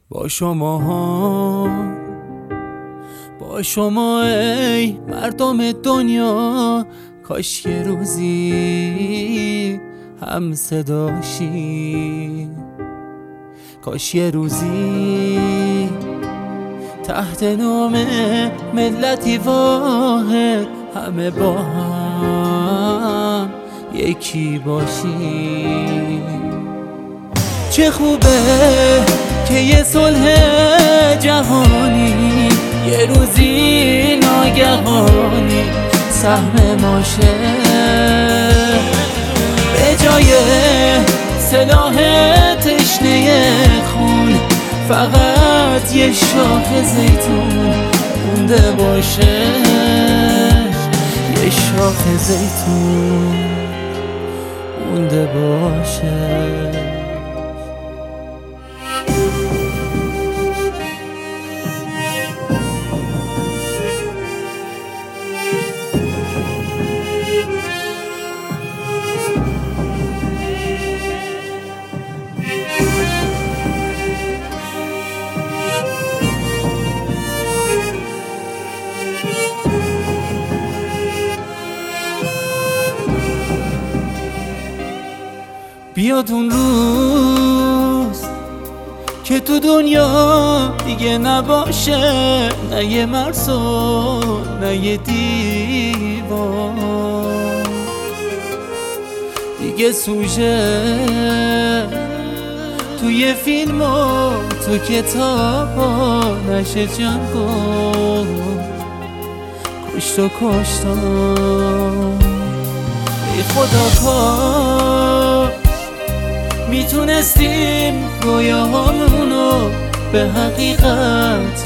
با شما ای مردم دنیا، کاش یه روزی هم صداشی، کاش یه روزی تحت نام ملتی واحد همه با هم یکی باشی. چه خوبه که یه صلح جهانی یه روزی ناگهانی سهم ماشه، به جای سلاح تشنه خون فقط یه شاخ زیتون مونده باشه، یه شاخ زیتون مونده باشه. بیاد اون روز که تو دنیا دیگه نباشه نه یه مرز و نه یه دیوار، دیگه سوژه توی فیلم و تو کتاب نشه جنگ و کشت و کشتن. ای خدا کاش میتونستیم رویاهامونو به حقیقت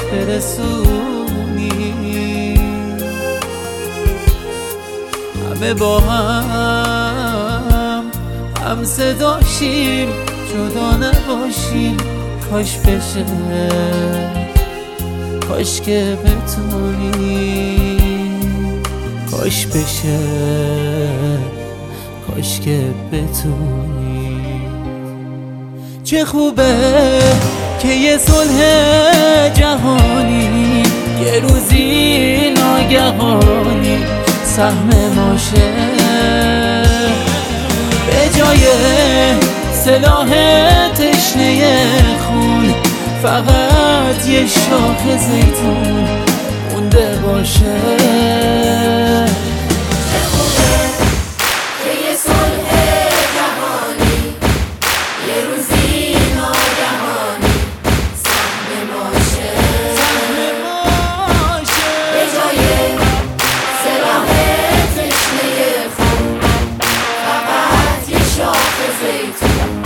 برسونیم، همه با هم صداشیم، جدا نباشیم. کاش بشه، کاش که بتونیم، کاش بشه، کاش که بتونیم. چه خوبه که یه صلح جهانی یه روزی ناگهانی سهم ماشه، به جای سلاح تشنه خون فقط یه شاخ زیتون مونده باشه. زیتون